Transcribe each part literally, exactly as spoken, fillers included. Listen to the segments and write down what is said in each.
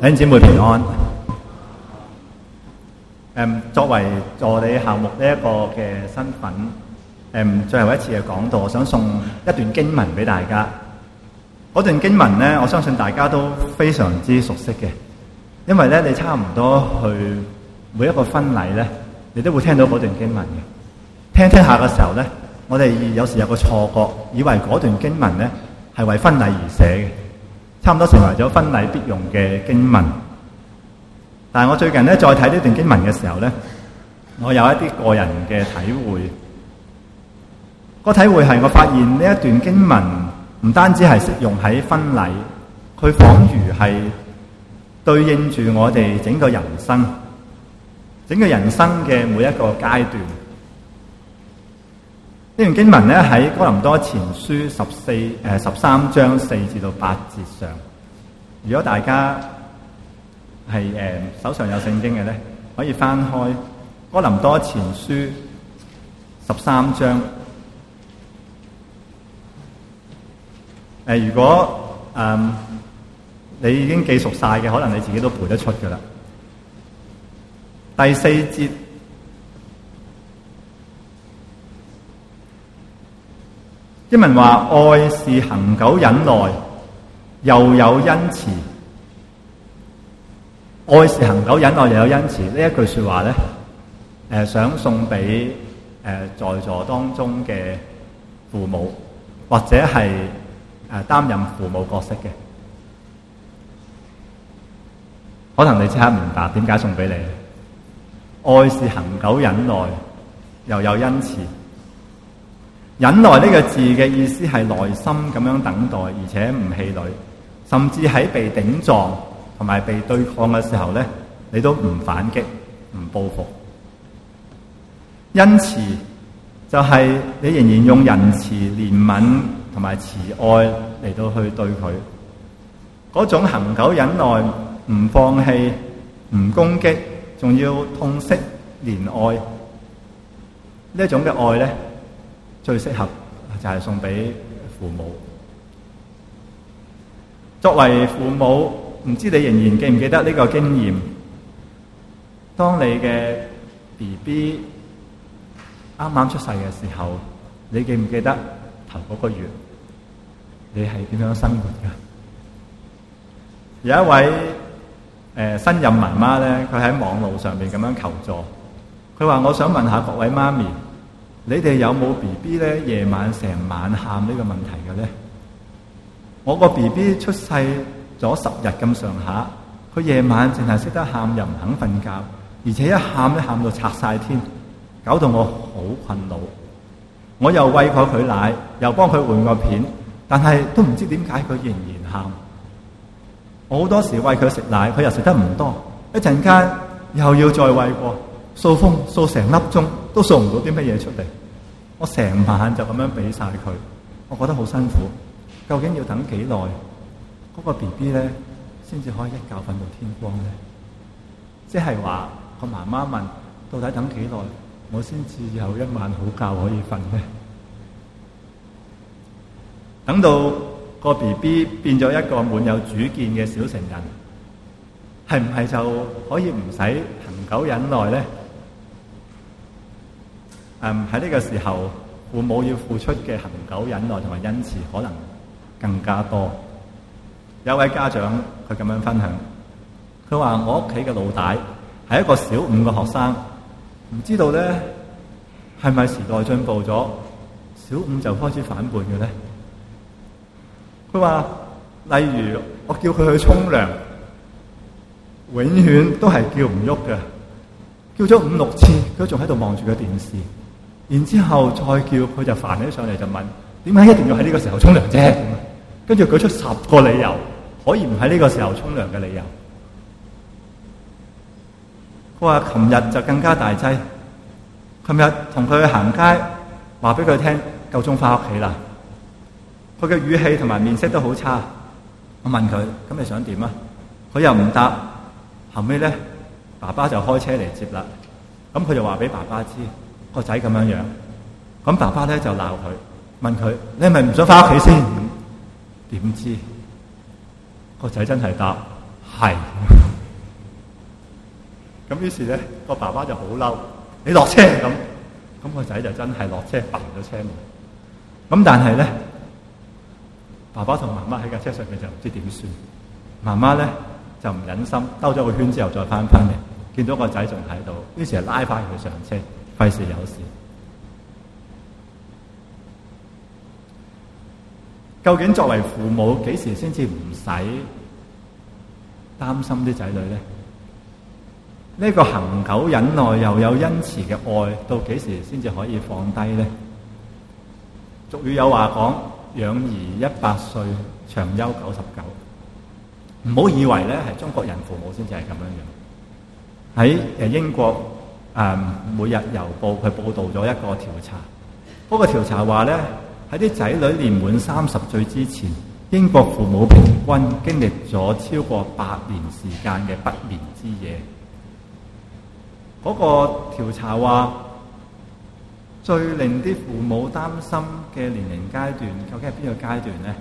弟兄姊妹平安。誒，作為助理校牧呢一個嘅身份，誒，最後一次嘅講道，我想送一段經文俾大家。嗰段經文咧，我相信大家都非常之熟悉嘅，因為咧，你差唔多去每一個婚禮咧，你都會聽到嗰段經文嘅。聽聽下嘅時候咧，我哋有時有個錯覺，以為嗰段經文咧係為婚禮而寫嘅。差唔多成為咗婚禮必用嘅經文，但係我最近咧再睇呢段經文嘅時候咧，我有一啲個人嘅體會。個體會係我發現呢一段經文唔單止係適用喺婚禮，佢仿如係對應住我哋整個人生，整個人生嘅每一個階段。呢段經文咧喺哥林多前書十四誒十三章四至到八節上。如果大家係誒、呃、手上有聖經嘅咧，可以翻開哥林多前書十三章。誒、呃，如果誒、呃、你已經記熟晒嘅，可能你自己都背得出噶啦。第四節。經文話，愛是恆久忍耐，又有恩慈。愛是恆久忍耐，又有恩慈。呢一句說話咧，誒、呃，想送俾誒、呃、在座當中嘅父母，或者係誒擔任父母角色嘅，可能你即刻明白點解送俾你。愛是恆久忍耐，又有恩慈。忍耐呢個字嘅意思係耐心咁樣等待，而且唔氣餒，甚至喺被頂撞同埋被對抗嘅時候咧，你都唔反擊、唔報復。恩慈就係你仍然用仁慈、憐憫同埋慈愛嚟到去對佢，嗰種恆久忍耐，唔放棄、唔攻擊，仲要痛惜憐愛呢一種嘅愛咧。最適合就係送俾父母。作為父母，唔知你仍然記唔記得呢個經驗？當你嘅 B B 啱啱出世嘅時候，你記唔記得頭嗰個月你係點樣生活㗎？有一位誒、呃、新任媽媽咧，佢喺網路上邊咁樣求助，佢話：我想問下各位媽咪。你哋有冇 B B 咧夜晚成晚喊呢個問題嘅咧？我個 B B 出世咗十日咁上下，佢夜晚淨係識得喊，又唔肯瞓覺，而且一喊咧喊到拆晒天，搞到我好困惱。我又餵過佢奶，又幫佢換個片，但係都唔知點解佢仍然喊。我好多時餵佢食奶，佢又食得唔多，一陣間又要再餵過。掃風掃成粒鐘都掃唔到啲乜嘢出嚟，我成晚就咁樣俾晒佢，我覺得好辛苦。究竟要等幾耐嗰個 B B 咧，先至可以一覺瞓到天光咧？即係話個媽媽問：到底等幾耐，我先至有一晚好覺可以瞓咧？等到個 B B 變咗一個滿有主見嘅小成人，係唔係就可以唔使恆久忍耐咧？嗯，喺呢個時候，父母要付出嘅恆久忍耐同埋恩慈，可能更加多。有位家長佢咁樣分享，佢話：我屋企嘅老大係一個小五嘅學生，唔知道咧係咪時代進步咗，小五就開始反叛嘅咧？佢話：例如我叫佢去沖涼，永遠都係叫唔喐嘅，叫咗五六次，佢仲喺度望住個電視。然之後再叫佢就煩起上嚟，就問：點解一定要喺呢個時候沖涼啫？跟住舉出十個理由，可以唔喺呢個時候沖涼嘅理由。佢話：琴日就更加大劑，琴日同佢去行街，話俾佢聽夠鐘翻屋企啦。佢嘅語氣同埋面色都好差。我問佢：咁你想點啊？佢又唔答。後尾咧，爸爸就開車嚟接啦。咁佢就話俾爸爸知。個仔咁樣樣，咁爸爸咧就鬧佢，問佢：你係咪唔想翻屋企先？點知個仔真係答： 係。咁於是咧，個爸爸就好嬲，你落車咁。咁個仔就真係落車拔咗車門。咁但係咧，爸爸同媽媽喺架車上面就唔知點算。媽媽咧就唔忍心，兜咗個圈之後再翻返嚟，見到個仔仲喺度，於是就拉翻佢上車，費事有事。究竟作為父母幾時先至唔使擔心啲仔女咧？呢個恒久忍耐又有恩慈嘅愛，到幾時先至可以放低咧？俗語有話講：養兒一百歲，長憂九十九。唔好以為咧係中國人父母先至係咁樣樣。喺誒英國誒、嗯、每日郵報佢報導咗一個調查，嗰、那個調查話咧喺啲仔女年滿三十歲之前，英國父母平均經歷咗超過八年時間嘅不眠之夜。嗰、那個調查話，最令啲父母擔心嘅年齡階段，究竟係邊個階段呢？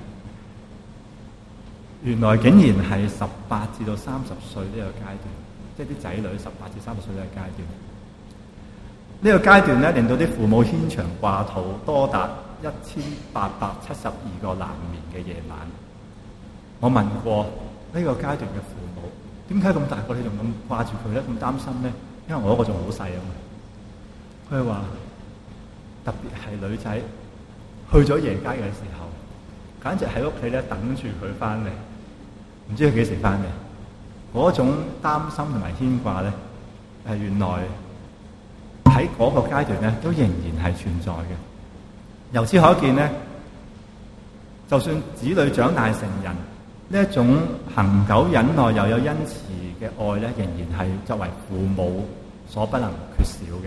原來竟然係十八至到三十歲呢個階段，即係啲仔女十八至三十歲呢個階段。呢、這個階段咧，令到啲父母牽腸掛肚，多達一千八百七十二個難眠嘅夜晚。我問過呢個階段嘅父母，點解咁大個你仲咁掛住佢咧？咁擔心咧？因為我嗰個仲好細啊嘛。佢話特別係女仔去咗夜街嘅時候，簡直喺屋企咧等住佢翻嚟，唔知佢幾時翻嚟。嗰種擔心同埋牽掛咧，係原來喺嗰個階段咧都仍然係存在嘅。由此可見咧，就算子女長大成人，呢一種恆久忍耐又有恩慈嘅愛咧，仍然係作為父母所不能缺少嘅。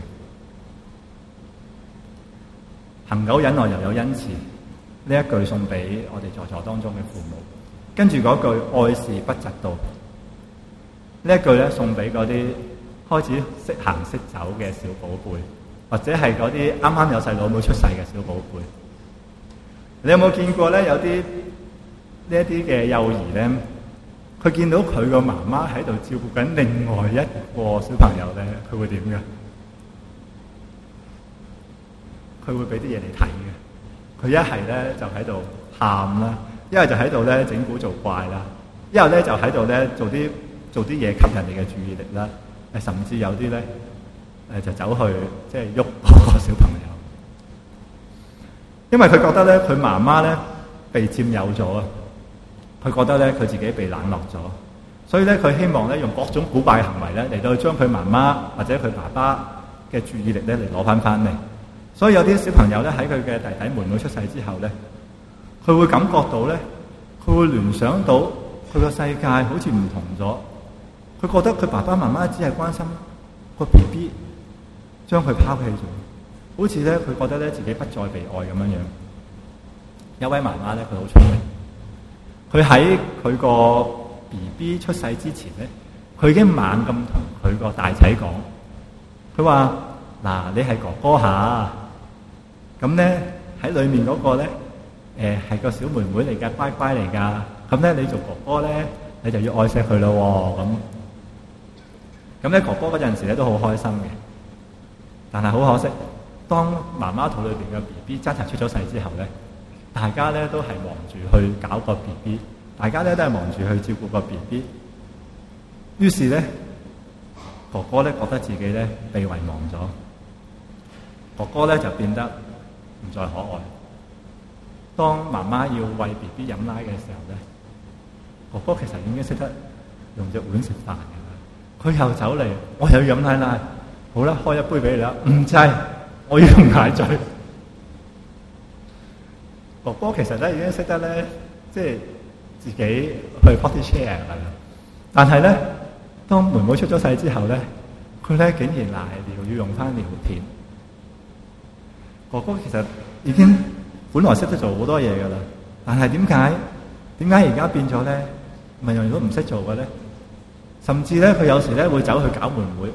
恆久忍耐又有恩慈，呢一句送俾我哋在座當中嘅父母。跟住嗰句愛是不嫉妒，呢一句咧送俾嗰啲開始識行識走嘅小寶貝，或者係嗰啲啱啱有細佬妹出世嘅小寶貝。你有冇見過咧？有啲呢一啲嘅幼兒咧，佢見到佢個媽媽喺度照顧緊另外一個小朋友咧，佢會點嘅？佢會俾啲嘢你睇嘅。佢一係咧就喺度喊啦，一係就喺度咧整蠱做怪啦，一係咧就喺度咧做啲做啲嘢吸引你嘅注意力啦。誒，甚至有啲咧誒就走去即係喐嗰個小朋友，因為佢覺得咧佢媽媽咧被佔有咗啊，佢覺得咧佢自己被冷落咗，所以咧佢希望咧用各種古怪嘅行為咧嚟到將佢媽媽或者佢爸爸嘅注意力咧嚟攞翻翻嚟。所以有啲小朋友咧喺佢嘅弟弟妹妹出世之後咧，佢會感覺到咧，佢會聯想到佢個世界好似唔同咗。佢覺得佢爸爸媽媽只係關心個 B B， 將佢拋棄咗，好似咧佢覺得咧自己不再被愛咁樣樣。有位媽媽咧，佢好聰明，佢喺佢個 B B 出世之前咧，佢已經猛咁同佢個大仔講，佢話：嗱，你係哥哥嚇。咁咧喺裏面嗰個咧，誒係個小妹妹嚟㗎，乖乖嚟㗎。咁咧你做哥哥咧，你就要愛錫佢咯喎。咁咁咧哥哥嗰陣時咧都好開心嘅，但係好可惜，當媽媽肚裏邊嘅 B B 真係出咗世之後咧，大家咧都係忙住去搞個 B B， 大家咧都係忙住去照顧個 B B。於是咧，哥哥咧覺得自己咧被遺忘咗，哥哥咧就變得唔再可愛。當媽媽要餵 B B 飲奶嘅時候咧，哥哥其實已經識得用隻碗食飯嘅啦。佢又走嚟，我又要飲奶奶，好啦，開一杯俾你啦。唔制，我要用奶嘴。哥哥其實咧已經識得咧，即係自己去 potty share 㗎啦。但係咧，當妹妹出咗世之後咧，佢咧竟然賴尿要用翻尿片。哥哥其實已經本來識得做好多嘢噶啦，但係點解點解而家變咗咧？咪樣樣都唔識做嘅咧？甚至咧，佢有時咧會走去搞妹妹，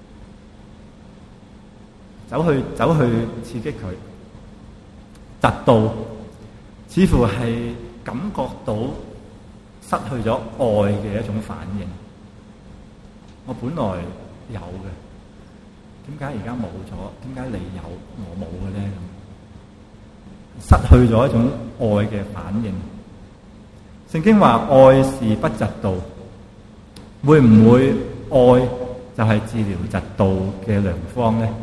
走去走去刺激佢，窒到，似乎係感覺到失去咗愛嘅一種反應。我本來有嘅，點解而家冇咗？點解你有我冇嘅咧？失去咗一種愛嘅反應。聖經話愛是不嫉妒，會唔會愛就係治療嫉妒嘅良方咧？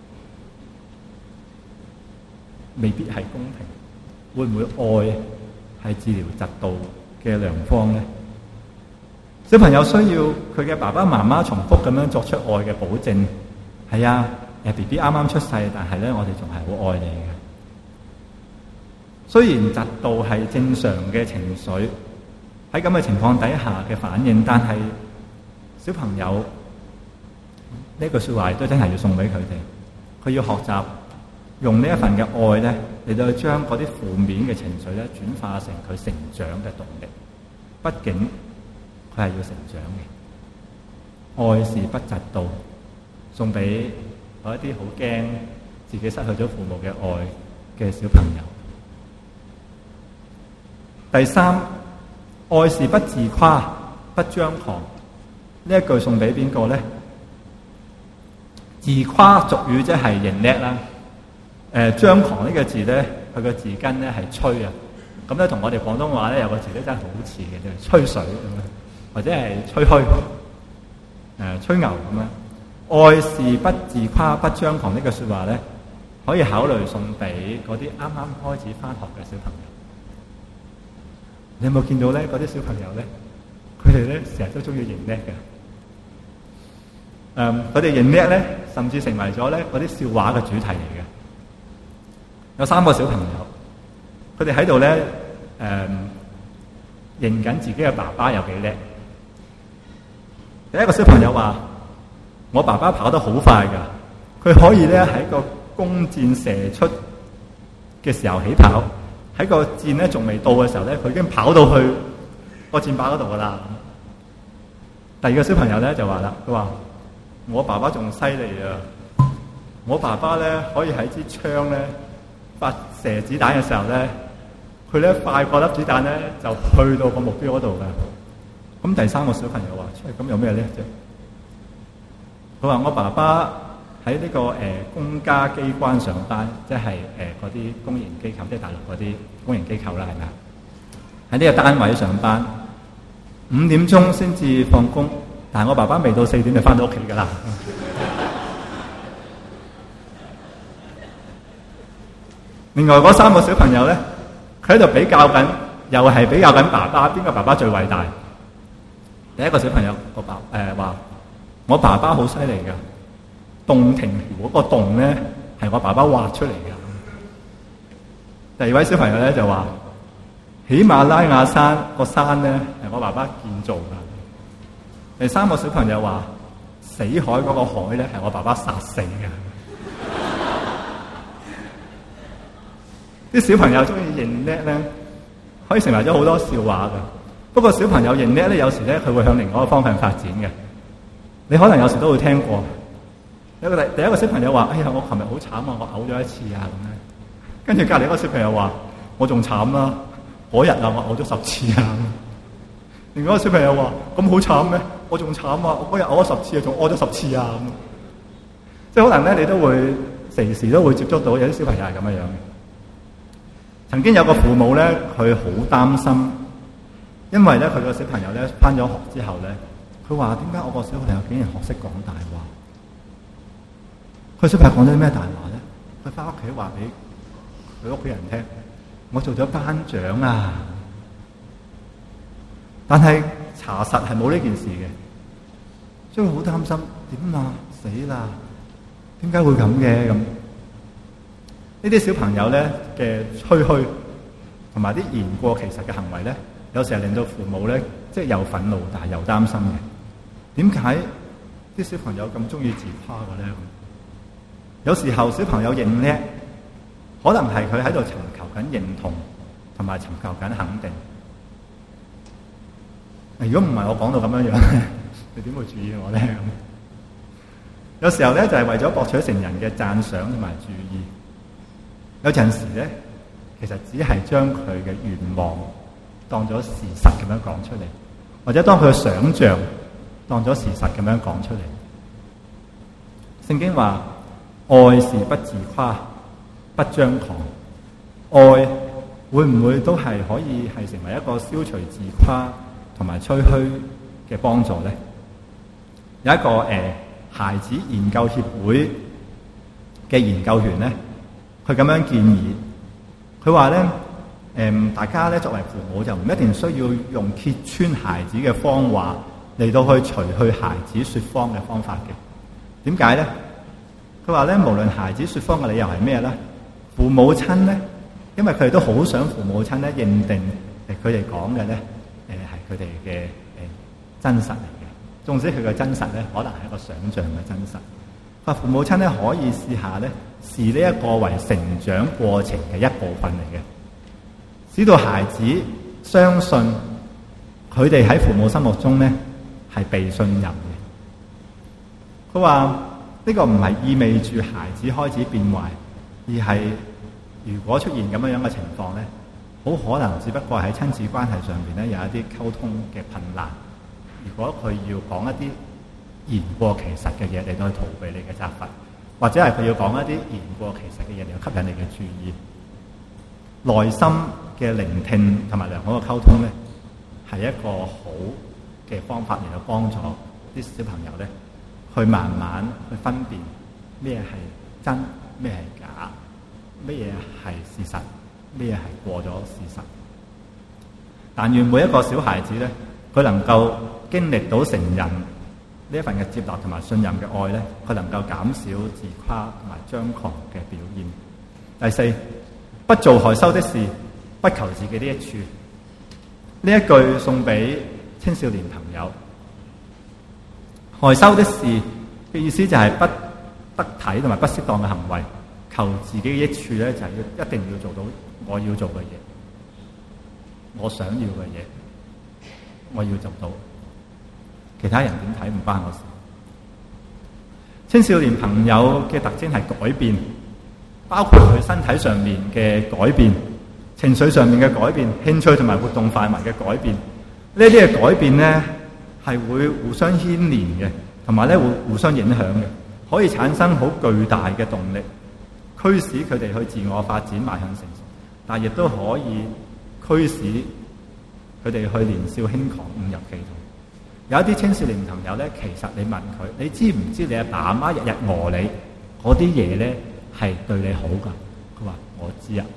未必係公平。會唔會愛係治療嫉妒嘅良方咧？小朋友需要佢嘅爸爸媽媽重複咁樣作出愛嘅保證。係啊，誒 B B 啱啱出世，但係咧我哋仲係好愛你嘅。雖然嫉妒係正常嘅情緒，喺咁嘅情況底下嘅反應，但係小朋友呢句說話都真係要送俾佢哋。佢要學習用呢一份嘅愛咧，嚟到去將嗰啲負面嘅情緒咧轉化成佢成長嘅動力。畢竟佢係要成長嘅。愛是不嫉妒，送俾嗰一啲好驚自己失去咗父母嘅愛嘅小朋友。第三，愛是不自誇、不張狂。呢一句送俾邊個咧？自誇俗語即係認叻啦。誒、呃，張狂呢個字咧，佢個字根咧係吹啊。咁咧同我哋廣東話咧有個字咧真係好似嘅，就係吹水咁樣，或者係吹噓，誒、呃、吹牛咁樣。愛是不自誇、不張狂呢句說話咧，可以考慮送俾嗰啲啱啱開始返學嘅小朋友。你有冇見到咧？嗰啲小朋友咧，佢哋咧成日都中意認叻嘅。誒，佢哋認叻咧，甚至成為咗咧嗰啲笑話嘅主題嚟嘅。有三個小朋友，佢哋喺度咧誒認緊自己嘅爸爸有幾叻。第一個小朋友話：我爸爸跑得好快㗎，佢可以咧喺個弓箭射出嘅時候起跑。喺個箭咧仲未到嘅時候咧，佢已經跑到去個箭靶嗰度噶啦。第二個小朋友咧就話啦，佢話我爸爸仲犀利啊！我爸爸咧可以喺支槍咧發射子彈嘅時候咧，佢咧快過粒子彈咧就去到個目標嗰度噶。咁第三個小朋友話：出嚟咁有咩叻啫？佢話我爸爸喺呢、這個誒、呃、公家機關上班，即係誒嗰啲公營機構，即係大陸嗰啲公營機構啦，係咪啊？喺呢個單位上班，五點鐘先至放工，但係我爸爸未到四點就翻到屋企噶啦。另外嗰三個小朋友咧，佢喺度比較緊，又係比較緊爸爸，邊個爸爸最偉大？第一個小朋友個爸誒話：我爸爸好犀利噶。洞庭湖嗰個洞咧，係我爸爸畫出嚟嘅。第二位小朋友咧就話：喜馬拉雅山個山咧係我爸爸建造噶。第三個小朋友話：死海嗰個海咧係我爸爸殺死嘅。啲小朋友中意認叻咧，可以成為咗好多笑話噶。不過小朋友認叻咧，有時咧佢會向另外一個方向發展嘅。你可能有時都會聽過。有個第第一個小朋友話：哎呀，我琴日好慘啊，我嘔咗一次啊咁咧。跟住隔離一個小朋友話：我仲慘啦，嗰日啊我嘔咗十次啊。另外一個小朋友話：咁好慘咩？我仲慘啊，我嗰日嘔咗十次啊，仲屙咗十次啊咁。即係可能咧，你都會時時都會接觸到有啲小朋友係咁樣樣嘅。曾經有個父母咧，佢好擔心，因為咧佢個小朋友咧返咗學之後咧，佢話：點解我個小朋友竟然學識講大話？佢小朋友講咗啲咩大話咧？佢翻屋企話俾佢屋企人聽：我做咗班長啊！但係查實係冇呢件事嘅，所以好擔心點啊？死啦！點解會咁嘅咁？呢啲小朋友咧嘅吹噓同埋啲言過其實嘅行為咧，有時係令到父母咧即係又憤怒，但係又擔心嘅。點解啲小朋友咁中意自誇嘅咧？有時候小朋友認叻，可能係佢喺度尋求緊認同，同埋尋求緊肯定。如果唔係我講到咁樣樣，你點會注意我咧？有時候咧就係為咗博取成人嘅讚賞同埋注意。有陣時咧，其實只係將佢嘅願望當咗事實咁樣講出嚟，或者當佢嘅想像當咗事實咁樣講出嚟。聖經話：愛是不自誇、不張狂。愛會唔會都係可以係成為一個消除自誇同埋吹噓嘅幫助呢？有一個誒、呃、孩子研究協會嘅研究員咧，佢咁樣建議，佢話咧誒大家咧作為父母就唔一定需要用揭穿孩子嘅謊話嚟到去除去孩子説謊嘅方法嘅。點解咧？佢話咧，無論孩子説謊嘅理由係咩咧，父母親咧，因為佢哋都好想父母親咧認定誒佢哋講嘅咧誒係佢哋嘅誒真實嚟嘅，縱使佢嘅真實咧可能係一個想像嘅真實。佢話父母親咧可以試下咧視呢一個為成長過程嘅一部分嚟嘅，使到孩子相信佢哋喺父母心目中咧係被信任嘅。佢話呢個唔係意味住孩子開始變壞，而係如果出現咁樣樣嘅情況咧，好可能只不過喺親子關係上邊咧有一啲溝通嘅困難。如果佢要講一啲言過其實嘅嘢嚟到去逃避你嘅責罰，或者係佢要講一啲言過其實嘅嘢嚟到吸引你嘅注意，內心嘅聆聽同埋良好嘅溝通咧，係一個好嘅方法嚟到幫助啲小朋友咧，去慢慢去分辨咩係真，咩係假，咩嘢係事實，咩嘢係過咗事實。但願每一個小孩子咧，佢能夠經歷到成人呢一份嘅接納同埋信任嘅愛咧，佢能夠減少自誇同埋張狂嘅表現。第四，不做害羞的事，不求自己的益處。呢一句送俾青少年朋友。害羞的事嘅意思就係不得體同埋不適當嘅行為，求自己嘅益處咧就係要一定要做到我要做嘅嘢，我想要嘅嘢，我要做到。其他人點睇唔關我事。青少年朋友嘅特徵係改變，包括佢身體上面嘅改變、情緒上面嘅改變、興趣同埋活動範圍嘅改變。呢啲嘅改變咧係會互相牽連嘅，同埋咧會互相影響嘅，可以產生好巨大嘅動力，驅使佢哋去自我發展邁向成熟，但亦都可以驅使佢哋去年少輕狂誤入歧途。有一啲青少年朋友咧，其實你問佢，你知唔知你阿爸阿媽日日餓你嗰啲嘢咧係對你好噶？佢話我知啊，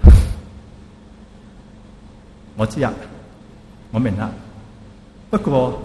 我知啊，我明啦。不過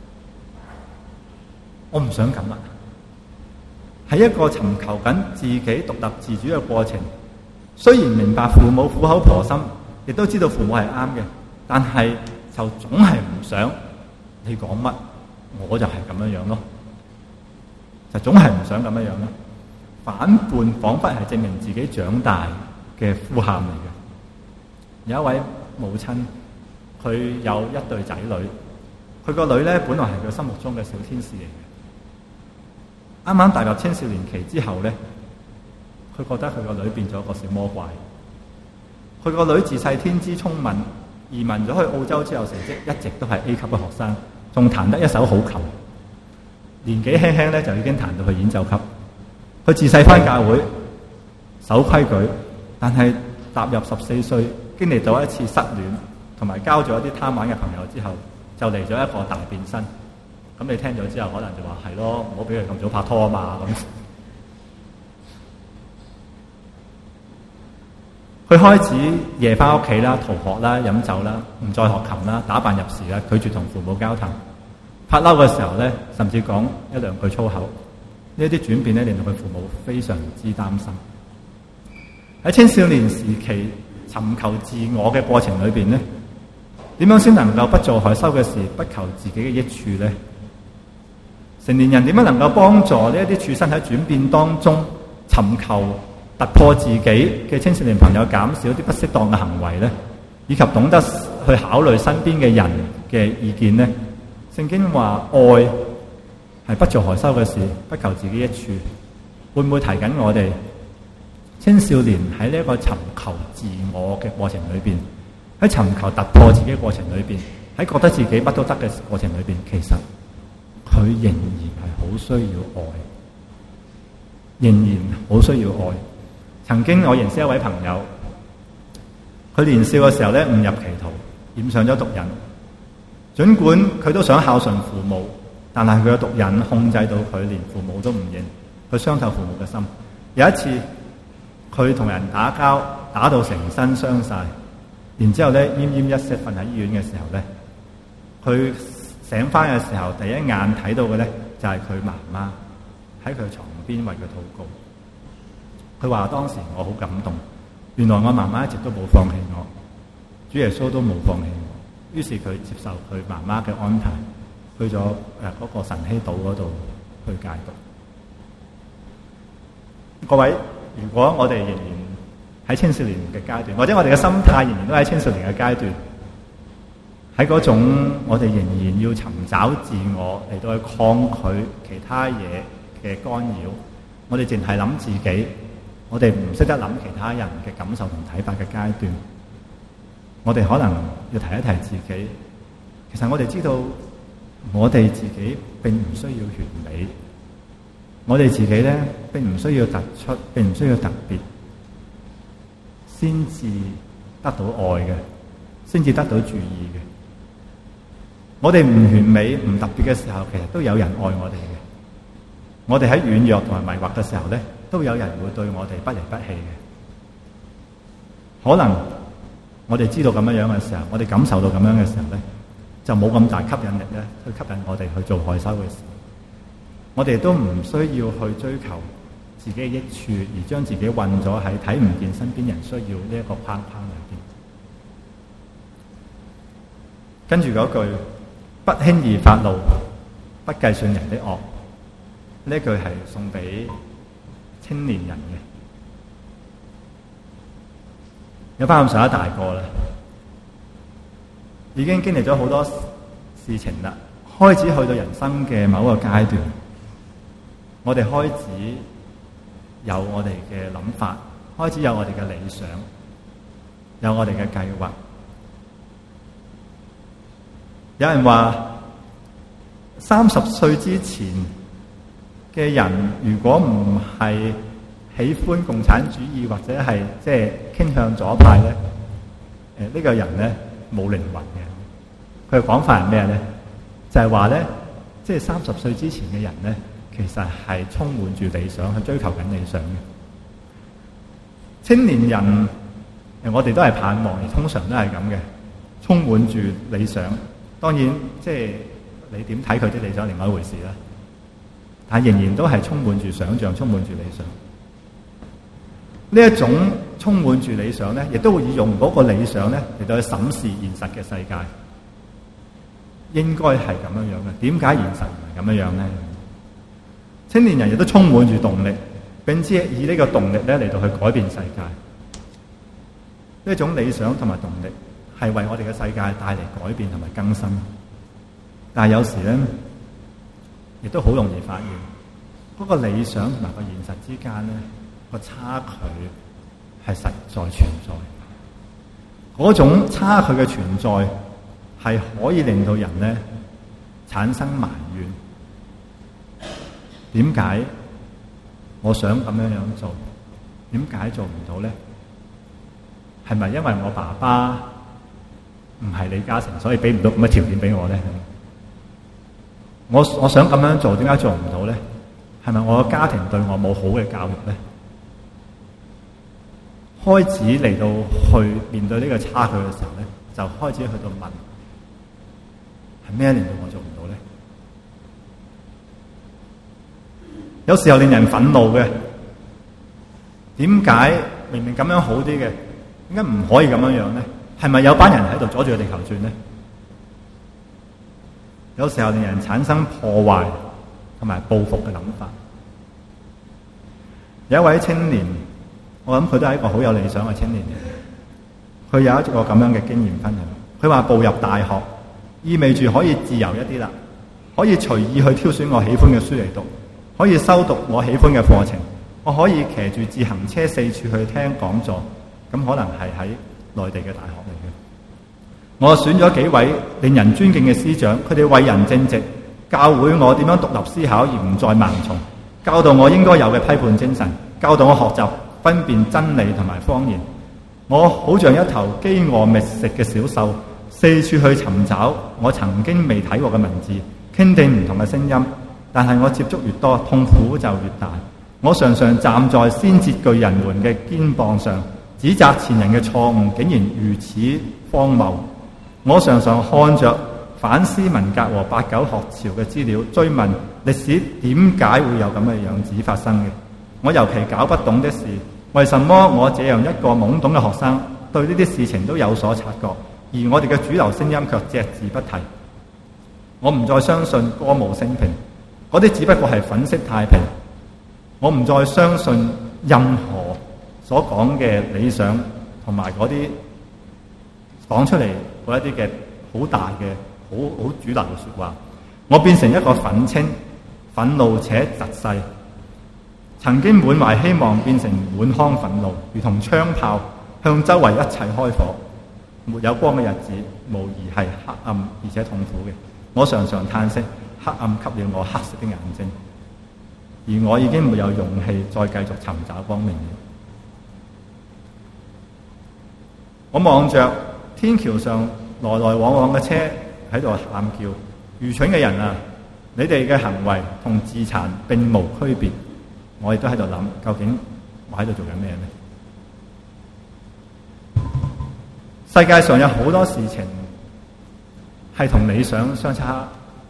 我唔想咁啊。喺一個尋求緊自己獨立自主嘅過程，雖然明白父母苦口婆心，亦都知道父母係啱嘅，但係就總係唔想你講乜。我就係咁樣樣咯，就總係唔想咁樣樣咯。反叛彷彿係證明自己長大嘅呼喊嚟嘅。有一位母親，佢有一對仔女，佢個女咧本來係佢心目中嘅小天使嚟嘅。啱啱踏入青少年期之後咧，佢覺得佢個女變咗一個小魔怪。佢個女自細天資聰敏，移民咗去澳洲之後，成績一直都係 A 級嘅學生。仲彈得一手好球，年紀輕輕咧就已經彈到去演奏級。佢自細返教會，守規矩，但係踏入十四歲，經歷到一次失戀，同埋交咗一啲貪玩嘅朋友之後，就嚟咗一個大變身。咁你聽咗之後，可能就話係咯，唔好俾佢咁早拍拖啊嘛咁。佢開始夜翻屋企啦，逃學啦，飲酒啦，唔再學琴啦，打扮入時啦，拒絕同父母交談。發嬲嘅時候咧，甚至講一兩句粗口。呢一啲轉變咧，令到佢父母非常之擔心。喺青少年時期尋求自我嘅過程裏邊咧，點樣先能夠不做害羞嘅事，不求自己嘅益處咧？成年人點樣能夠幫助呢一啲處身喺轉變當中尋求突破自己嘅青少年朋友減少啲不適當嘅行為咧，以及懂得去考慮身邊嘅人嘅意見咧？聖經話愛係不做害羞嘅事，不求自己益處，會唔會提緊我哋青少年喺呢一個尋求自我嘅過程裏邊， 喺尋求突破自己嘅過程裏邊，喺覺得自己乜都得嘅過程裏邊，其實佢仍然係好需要愛，仍然好需要愛。曾經我認識一位朋友，佢年少嘅時候咧誤入歧途，染上咗毒癮。儘管佢都想孝順父母，但係佢嘅毒癮控制到佢連父母都唔認，佢傷透父母嘅心。有一次，佢同人打交，打到成身傷晒，然之後咧奄奄一息瞓喺醫院嘅時候咧，佢醒翻嘅時候，第一眼睇到嘅咧就係佢媽媽喺佢床邊為佢禱告。佢話當時我好感動，原來我媽媽一直都冇放棄我，主耶穌都冇放棄我。於是佢接受佢媽媽嘅安排，去咗誒嗰個晨曦島嗰度去戒毒。各位，如果我哋仍然喺青少年嘅階段，或者我哋嘅心態仍然都喺青少年嘅階段，喺嗰種我哋仍然要尋找自我嚟到去抗拒其他嘢嘅干擾，我哋淨係諗自己，我哋唔識得諗其他人嘅感受同睇法嘅階段，我哋可能要提一提自己。其實我哋知道，我哋自己並唔需要完美，我哋自己咧並唔需要突出，並唔需要特別，先至得到愛嘅，先至得到注意嘅。我哋唔完美、唔特別嘅時候，其實都有人愛我哋嘅。我哋喺軟弱同埋迷惑嘅時候咧，都有人會對我哋不離不棄嘅。可能我哋知道咁樣樣嘅時候，我哋感受到咁樣嘅時候咧，就冇咁大吸引力咧，去吸引我哋去做害羞嘅事。我哋都唔需要去追求自己嘅益處，而將自己困咗喺睇唔見身邊人需要呢一個框框裏邊。跟住嗰句，不輕易發怒，不計算人的惡，呢句係送俾青年人嘅。有翻咁上下大個啦，已經經歷咗好多事情啦，開始去到人生嘅某一個階段，我哋開始有我哋嘅諗法，開始有我哋嘅理想，有我哋嘅計劃。有人話三十歲之前嘅人，如果唔係喜歡共產主義或者係即係傾向左派咧，誒、呃、呢、這個人咧冇靈魂嘅。佢嘅講法係咩咧？就係話咧，即係三十歲之前嘅人咧，其實係充滿住理想，去追求緊理想嘅。青年人誒，我哋都係盼望，而通常都係咁嘅，充滿住理想。當然，即係你點睇佢啲理想，另外一回事啦。但係仍然都係充滿住想像，充滿住理想。呢一種充滿住理想咧，亦都會用嗰個理想咧嚟到去審視現實嘅世界，應該係咁樣樣嘅。點解現實唔係咁樣樣咧？青年人亦都充滿住動力，並且以呢個動力咧嚟到去改變世界。呢一種理想同埋動力係為我哋嘅世界帶嚟改變同埋更新。但係有時咧，亦都好容易發現嗰個理想同埋個現實之間咧，個差距係實在存在。嗰種差距嘅存在係可以令到人咧產生埋怨。點解我想咁樣樣做，點解做唔到咧？係咪因為我爸爸唔係李嘉誠，所以俾唔到咁嘅條件俾我咧？我我想咁樣做，點解做唔到咧？係咪我嘅家庭對我冇好嘅教育咧？開始嚟到去面對呢個差距嘅時候咧，就開始去到問：係咩令到我做唔到咧？有時候令人憤怒嘅，點解明明咁樣好啲嘅，點解唔可以咁樣樣咧？係咪有班人喺度阻住個地球轉咧？有時候令人產生破壞同埋報復嘅諗法。有一位青年，我諗佢都係一個好有理想嘅青年嘅。佢有一個咁樣嘅經驗分享。佢話步入大學，意味住可以自由一啲啦，可以隨意去挑選我喜歡嘅書嚟讀，可以修讀我喜歡嘅課程，我可以騎住自行車四處去聽講座。咁可能係喺內地嘅大學嚟嘅。 我選咗幾位令人尊敬嘅師長，佢哋為人正直，教會我點樣獨立思考而唔再盲從，教導我應該有嘅批判精神，教導我學習分辨真理同埋謊言。我好像一頭飢餓覓食嘅小獸，四處去尋找我曾經未睇過嘅文字，傾聽唔同嘅聲音。但係我接觸越多，痛苦就越大。我常常站在先哲巨人們嘅肩膀上，指責前人嘅錯誤，竟然如此荒謬。我常常看着反思文革和八九學潮嘅資料，追問歷史點解會有咁嘅樣子發生嘅。我尤其搞不懂的是，為什麼我這樣一個懵懂嘅學生對呢啲事情都有所察覺，而我哋嘅主流聲音卻隻字不提。我唔再相信歌舞升平，嗰啲只不過係粉飾太平。我唔再相信任何所講嘅理想同埋嗰啲講出嚟嗰一啲嘅好大嘅好好主流嘅說話。我變成一個憤青，憤怒且窒勢。曾經滿懷希望變成滿腔憤怒，如同槍炮向周圍一切開火。沒有光嘅日子無疑係黑暗而且痛苦嘅。我常常嘆息，黑暗給了我黑色的眼睛，而我已經沒有勇氣再繼續尋找光明了。我望着天橋上來來往往嘅車喺度喊叫，愚蠢嘅人啊，你哋嘅行為同自殘並無區別。我亦都喺度諗，究竟我喺度做緊咩呢？世界上有好多事情係同理想相差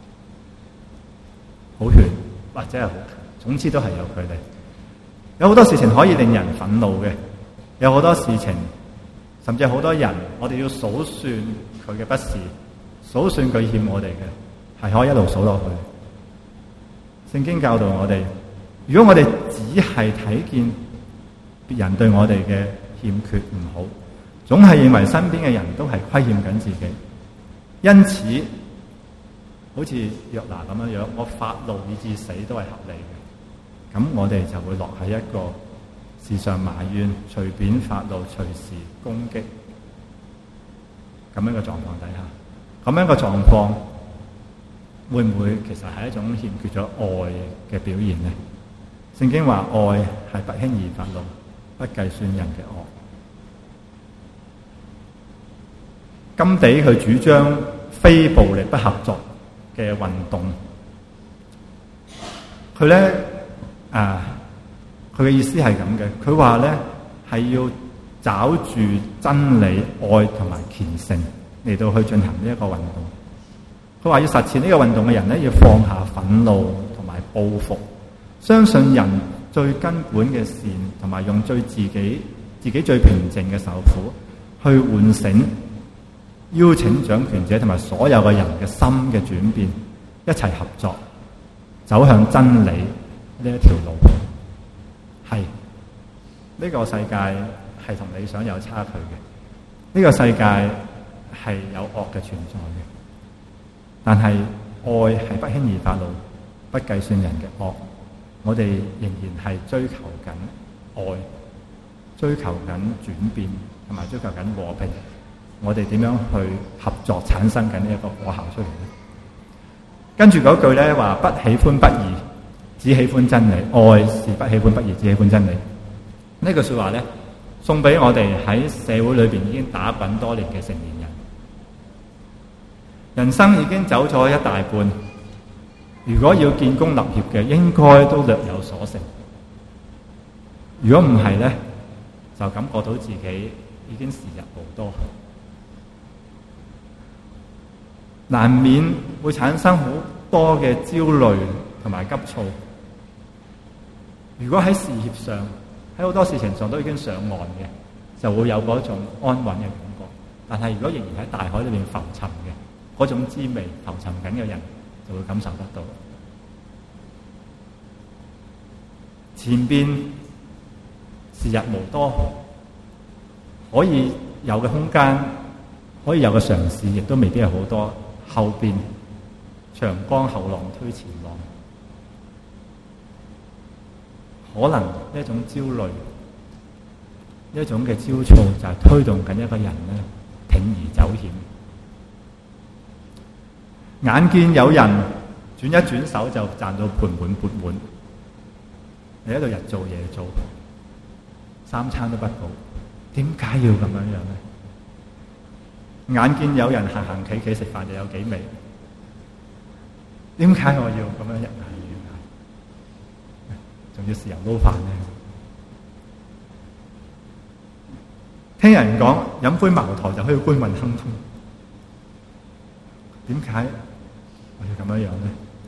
好遠，或者係好近，總之都係有距離。有好多事情可以令人憤怒嘅，有好多事情，甚至好多人，我哋要數算佢嘅不是，數算佢欠我哋嘅，係可以一路數落去。聖經教導我哋，如果我哋只係睇見別人對我哋嘅欠缺唔好，總係認為身邊嘅人都係虧欠緊自己，因此好似約拿咁樣樣，我發怒以致死都係合理嘅。咁我哋就會落喺一個時常埋怨、隨便發怒、隨時攻擊咁樣嘅狀況底下，咁樣嘅狀況會唔會其實係一種欠缺咗愛嘅表現呢？聖經話愛係不輕易發怒，不計算人嘅惡。甘地佢主張非暴力不合作嘅運動，佢咧啊，佢嘅意思係咁嘅。佢話咧係要找住真理、愛同埋虔誠嚟到去進行呢一個運動。佢話要實踐呢個運動嘅人咧，要放下憤怒同埋報復，相信人最根本嘅善，同埋用最自己自己最平靜嘅受苦去喚醒、邀請掌權者同埋所有嘅人嘅心嘅轉變，一齊合作走向真理呢一條路。係呢個世界係同理想有差距嘅，呢個世界係有惡嘅存在嘅，但係愛係不輕易發怒、不計算人嘅惡。我哋仍然係追求緊愛，追求緊轉變，同埋追求緊和平。我哋點樣去合作產生緊呢一個果效出嚟呢？跟住嗰句咧話，不喜歡不義，只喜歡真理。愛是不喜歡不義，只喜歡真理。呢句說話咧，送俾我哋喺社會裏邊已經打滾多年嘅成年人。人生已經走咗一大半，如果要建功立業嘅，應該都略有所成。如果唔係咧，就感覺到自己已經時日無多，難免會產生好多嘅焦慮同埋急躁。如果喺事業上，喺好多事情上都已經上岸嘅，就會有嗰種安穩嘅感覺。但係如果仍然喺大海裏面浮沉嘅，嗰種滋味浮沉緊嘅人就會感受得到。前邊時日無多，可以有嘅空間，可以有嘅嘗試，亦都未必係好多。後邊長江後浪推前浪，可能呢一種焦慮，呢一種嘅焦躁，就係推動緊一個人咧鋌而走險， 眼見有人轉一轉手就賺到盆滿缽滿，你喺度日做夜做，三餐都不保，點解要咁樣樣呢？眼見有人行行企企食飯又有幾味，點解我要咁樣一眼二眼？仲要豉油撈飯呢？聽人講飲杯茅台就可以官運亨通，點解我要咁樣樣呢？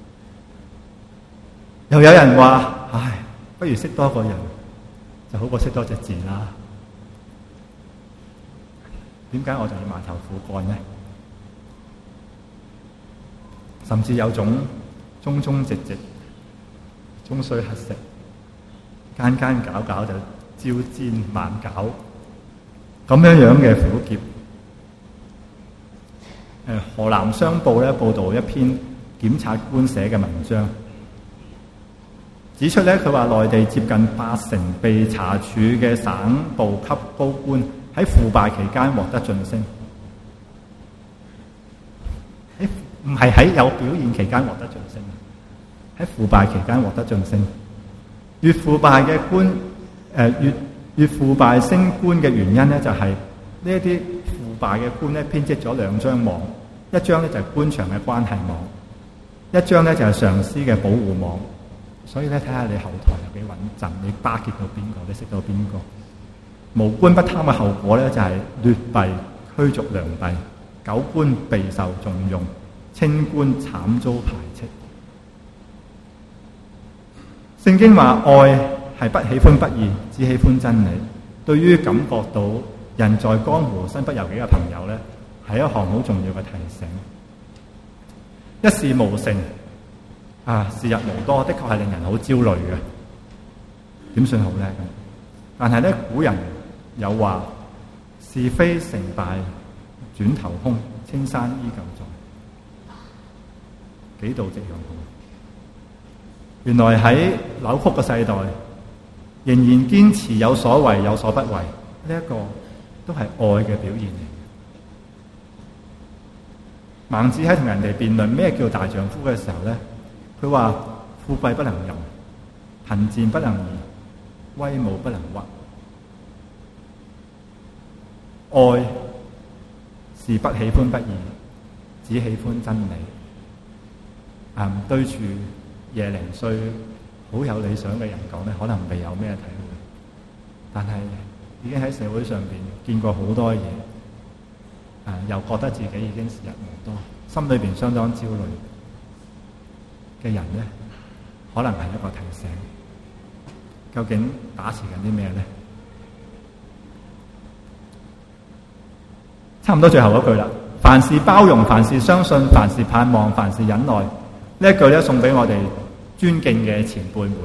又有人話：唉，不如識多個人就好過識多隻字啦。點解我仲要埋頭苦幹呢？甚至有種忠忠直直、終須乞食、奸奸搞搞就朝煎晚搞咁樣樣嘅苦澀。誒，河南商報咧報導一篇檢察官寫嘅文章，指出咧佢話內地接近八成被查處嘅省部級高官喺腐敗期間獲得晉升，喺唔係喺有表現期間獲得晉升，喺腐敗期間獲得晉升。越腐敗嘅官，誒、呃、越越腐敗升官嘅原因咧，就係呢一啲腐敗嘅官咧編織咗兩張網，一張咧就係官場嘅關係網，一張咧就係上司嘅保護網。所以咧，睇下你後台有幾穩陣，你巴結到邊個，你識到邊個。無官不貪嘅後果咧，就係劣幣驅逐良幣，久官備受重用，清官慘遭排斥。聖經話愛係不喜歡不義，只喜歡真理。對於感覺到人在江湖身不由己嘅朋友咧，係一項好重要嘅提醒。一事無成啊，時日無多，的確係令人好焦慮嘅。點算好咧？咁但係咧，古人有話：是非成敗轉頭空，青山依舊在，幾度夕陽紅。原來喺扭曲嘅世代，仍然堅持有所為有所不為，呢、這、一個都係愛嘅表現嚟。孟子喺同人哋辯論咩叫大丈夫嘅時候咧，佢話：富貴不能淫，貧賤不能移，威武不能屈。愛是不喜歡不義，只喜歡真理。啊、嗯，對住廿零歲好有理想嘅人講咧，可能未有咩體會，但係已經喺社會上邊見過好多嘢，啊、嗯，又覺得自己已經時日無多，心裏邊相當焦慮嘅人咧，可能係一個提醒。究竟打持緊啲咩咧？差唔多最後嗰句啦。凡事包容，凡事相信，凡事盼望，凡事忍耐。呢一句咧，送俾我哋尊敬嘅前輩們。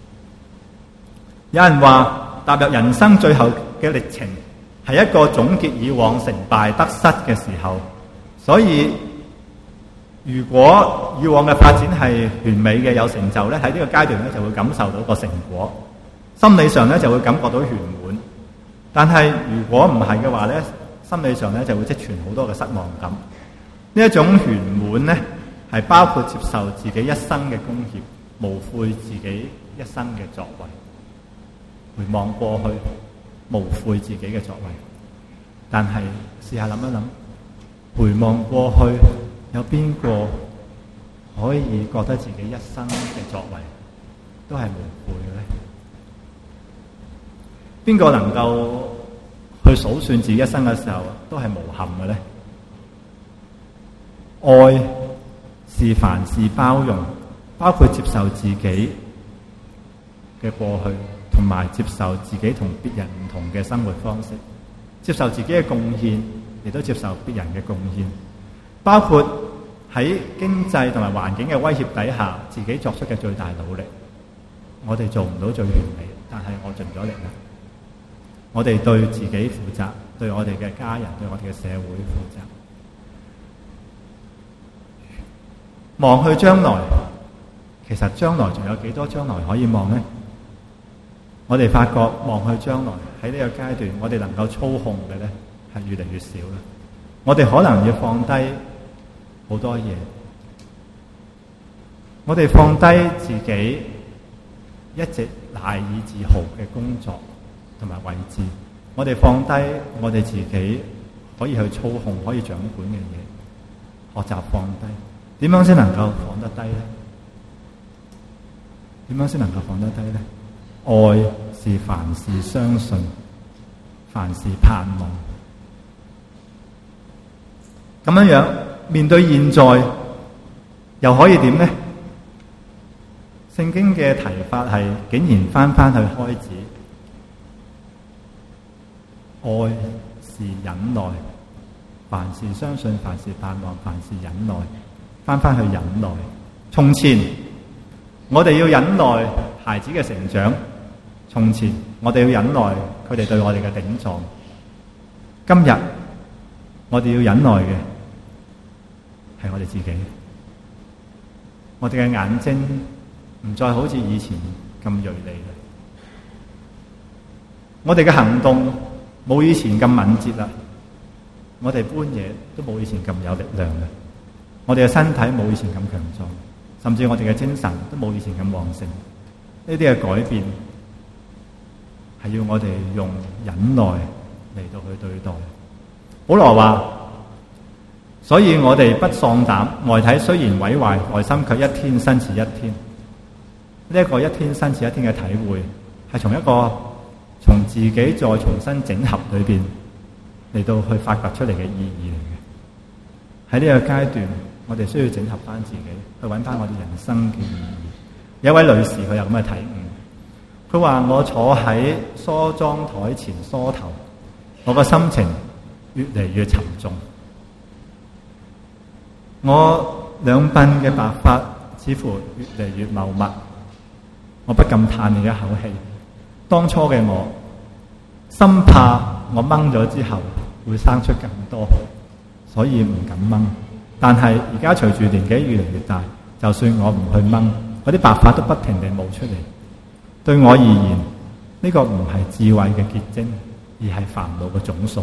有人話，踏入人生最後嘅歷程，係一個總結以往成敗得失嘅時候。所以，如果以往嘅發展係完美嘅、有成就咧，喺呢個階段咧就會感受到個成果，心理上咧就會感覺到圓滿。但係如果唔係嘅話咧，心理上咧就會積存好多嘅失望感。呢一種圓滿咧，係包括接受自己一生嘅功業，無悔自己一生嘅作為，回望過去，無悔自己嘅作為。但係試下諗一諗，回望過去，有邊個可以覺得自己一生嘅作為都係無悔嘅咧？邊個能夠去數算自己一生嘅時候都係無憾嘅咧？愛是凡事包容，包括接受自己嘅過去，同埋接受自己同別人唔同嘅生活方式，接受自己嘅貢獻，亦都接受別人嘅貢獻，包括喺經濟同埋環境嘅威脅底下，自己作出嘅最大努力。我哋做唔到最完美，但係我盡咗力啦。我哋對自己負責，對我哋嘅家人，對我哋嘅社會負責。望去將來，其實將來仲有幾多將來可以望呢？我哋發覺望去將來喺呢個階段，我哋能夠操控嘅咧係越嚟越少啦。我哋可能要放低好多嘢， 我哋放低自己一直賴以自豪嘅工作同埋位置，我哋放低我哋自己可以去操控、可以掌管嘅嘢，學習放低。點樣先能夠放得低呢？點樣先能夠放得低呢？愛是凡事相信，凡事盼望。咁樣樣面對現在，又可以點呢？聖經嘅提法係竟然翻翻去開始，愛是忍耐，凡事相信，凡事盼望，凡事忍耐，翻翻去忍耐。從前我哋要忍耐孩子嘅成長，從前我哋要忍耐佢哋對我哋嘅頂撞，今日我哋要忍耐嘅係我哋自己，我哋嘅眼睛唔再好似以前咁銳利啦，我哋嘅行動冇以前咁敏捷啦，我哋搬嘢都冇以前咁有力量啦，我哋嘅身體冇以前咁強壯，甚至我哋嘅精神都冇以前咁旺盛。呢啲嘅改變係要我哋用忍耐嚟到去對待。保羅話，所以我哋不喪膽，外體雖然毀壞，內心卻一天新似一天。呢一個一天新似一天嘅體會，係從一個從自己再重新整合裏邊嚟到去發掘出嚟嘅意義嚟嘅。喺呢個階段，我哋需要整合翻自己，去揾翻我哋人生嘅意義。有一位女士佢有咁嘅體悟，佢話：我坐喺梳妝台前梳頭，我個心情越嚟越沉重，我兩鬢嘅白髮似乎越嚟越茂密。我不禁嘆了一口氣，當初嘅我深怕我掹咗之後會生出更多，所以唔敢掹。但係而家隨住年紀越嚟越大，就算我唔去掹，嗰啲白髮都不停地冒出嚟。對我而言，呢個唔係智慧嘅結晶，而係煩惱嘅總數。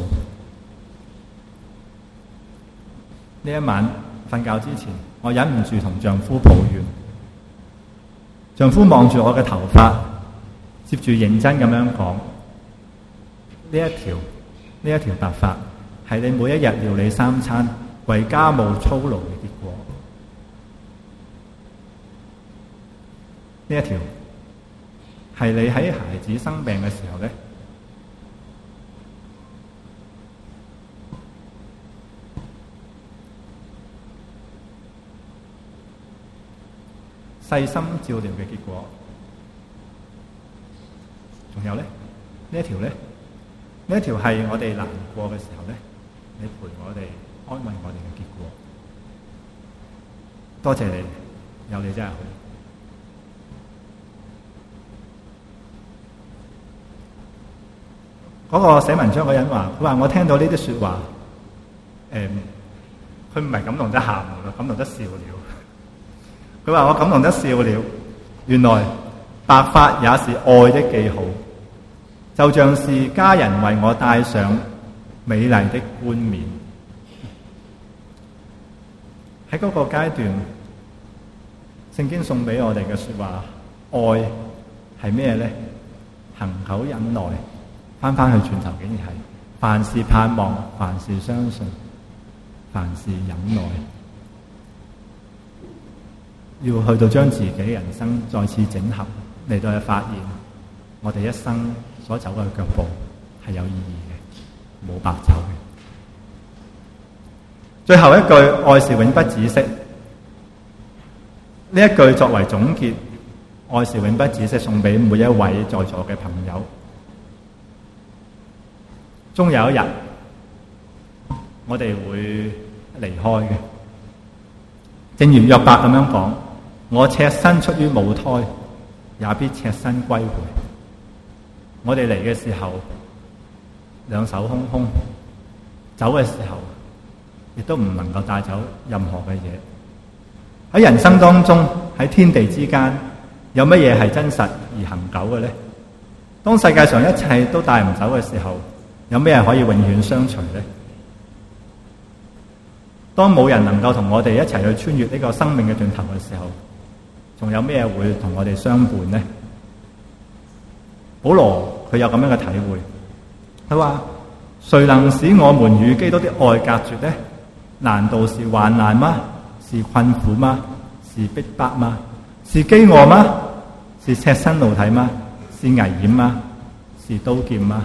呢一晚瞓覺之前，我忍唔住同丈夫抱怨。丈夫望住我嘅頭髮，接住認真咁樣講：呢一條呢一條白髮係你每一日料理三餐、為家務操勞嘅結果。呢一條係你喺孩子生病嘅時候咧，細心照料嘅結果。仲有咧，呢一條咧，呢一條係我哋難過嘅時候咧，你陪我哋安慰我哋嘅結果。多謝你，有你真係好。嗰個寫文章嗰人話：佢話我聽到呢啲説話，誒，佢唔係感動得喊㗎，感動得笑了。佢話我感動得笑了，原來白髮也是愛的記號，就像是家人為我戴上美麗的冠冕。喺嗰個階段，聖經送俾我哋嘅説話，愛係咩呢？恒久忍耐，翻翻去轉頭竟然係凡事盼望，凡事相信，凡事忍耐。要去到將自己人生再次整合，嚟到去發現我哋一生所走嘅腳步係有意義嘅，冇白走嘅。最後一句，愛是永不止息。呢一句作為總結，愛是永不止息，送俾每一位在座嘅朋友。終有一日，我哋會離開嘅。正如約伯咁樣講：我赤身出於母胎，也必赤身歸回。我哋嚟嘅時候，兩手空空；走嘅時候，亦都唔能夠帶走任何嘅嘢。喺人生當中，喺天地之間，有乜嘢係真實而恆久嘅呢？當世界上一切都帶唔走嘅時候，有咩係可以永遠相隨呢？當冇人能夠同我哋一齊去穿越呢個生命嘅盡頭嘅時候， 仲有咩會同我哋相伴呢？保羅佢有咁樣嘅體會，佢話：誰能使我們與基督的愛隔絕呢？難道是患難嗎？是困苦嗎？是逼迫嗎？是飢餓嗎？是赤身露體嗎？是危險嗎？是刀劍嗎？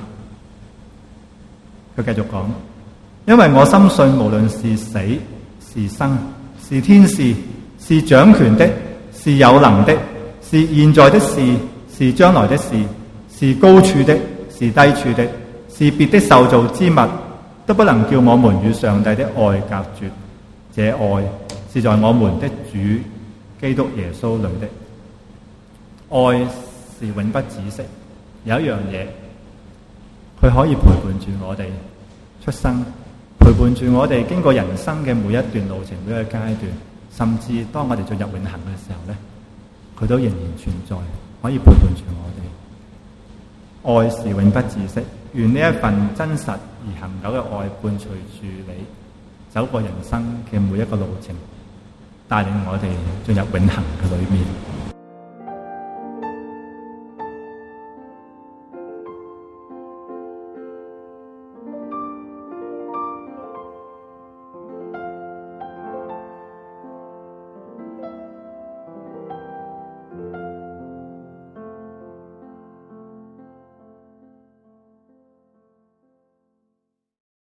佢繼續講：因為我深信，無論是死是生，是天使，是掌權的，是有能的，是現在的事，是將來的事，是高處的，是低處的，是別的受造之物，都不能叫我們與上帝的愛隔絕。這愛是在我們的主基督耶穌裏的。愛是永不止息。有一樣嘢，佢可以陪伴住我哋出生，陪伴住我哋經過人生嘅每一段路程、每一個階段，甚至當我哋進入永恆嘅時候咧，佢都仍然存在，可以陪伴住我哋。愛是永不止息。願呢一份真實而恆久嘅愛伴隨住你走過人生嘅每一個路程，帶領我哋進入永恆嘅裏面。